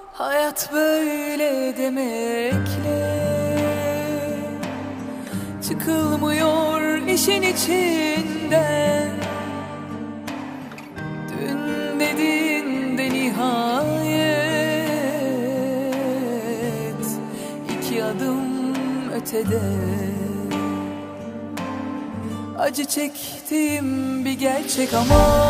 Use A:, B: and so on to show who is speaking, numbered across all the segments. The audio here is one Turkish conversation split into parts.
A: Hayat böyle demekle çıkılmıyor işin içinden. Dün dediğinde nihayet 2 adım ötede. Acı çektiğim bir gerçek ama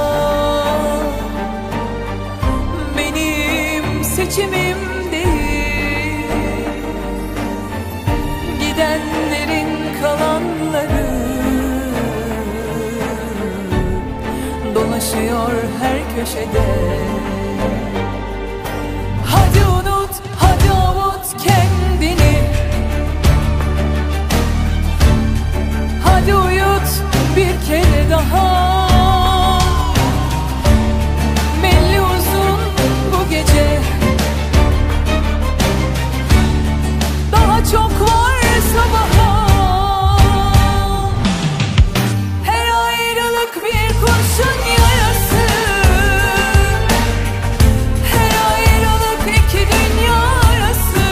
A: benim seçimim değil. Gidenlerin kalanları dolaşıyor her köşede. Hadi unut, hadi avut kendini. Hadi uyut bir kere daha. Belli uzun bu gece, daha çok var sabaha. Her ayrılık bir kurşun yarası. Her ayrılık 2 dünya arası.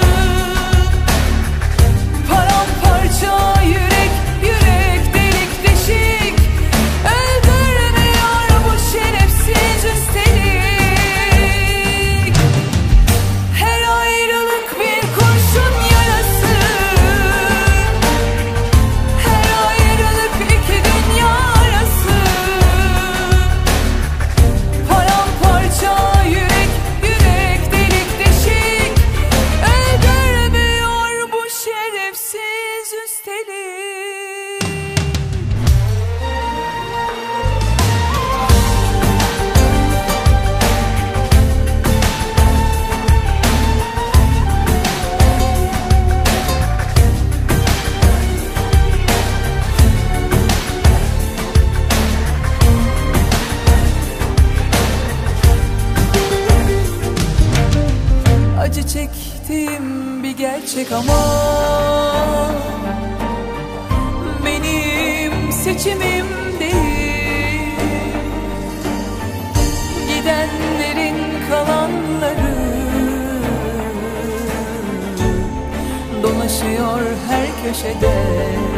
A: Paramparça yürek, yürek delik deşik. Öldürmüyor bu şerefsiz üstelik. Her ayrılık bir kurşun yarası. Her ayrılık 2 dünya arası. Paramparça yürek, yürek delik deşik. Öldürmüyor bu şerefsiz üstelik. Acı çektiğim bir gerçek ama benim seçimim değil. Gidenlerin kalanları dolaşıyor her köşede.